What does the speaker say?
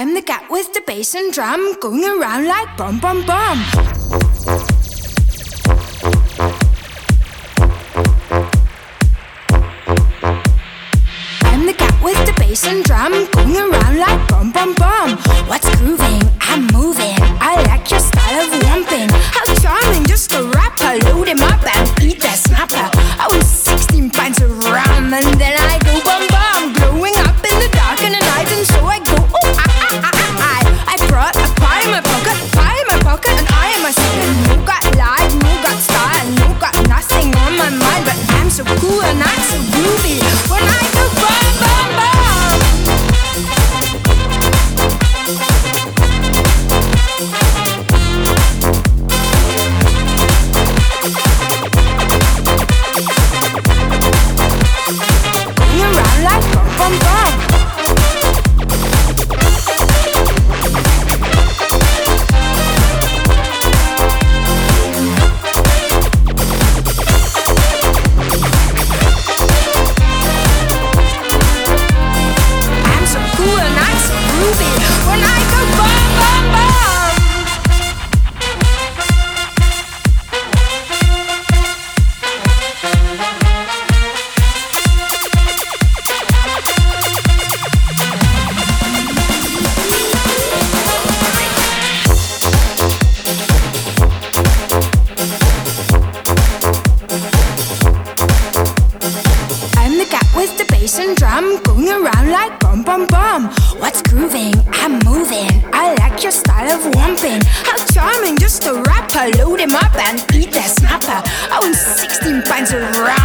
I'm the cat with the bass and drum, going around like bum bum bum. I'm the cat with the bass and drum, going around like bum bum bum. What's grooving? I'm moving. I like your style of romping. How charming, just a rapper. Load him up and eat that snapper. I was 16 pints of rum and then I go bum bum. Glowing up in the dark and the night, and so I go oh I brought a pie in my pocket, and I am a singer. No got life, no got style, no got nothing on my mind, but I'm so cool and I'm so groovy when I go bum bum bum. Going around like bum bum bum. When I go bum bum bum. I'm the cat with the bass and drum, going around like bum bum bum. What's grooving? I'm moving. I like your style of romping. How charming, just a rapper. Load him up and eat that snapper. I was 16 pints of rum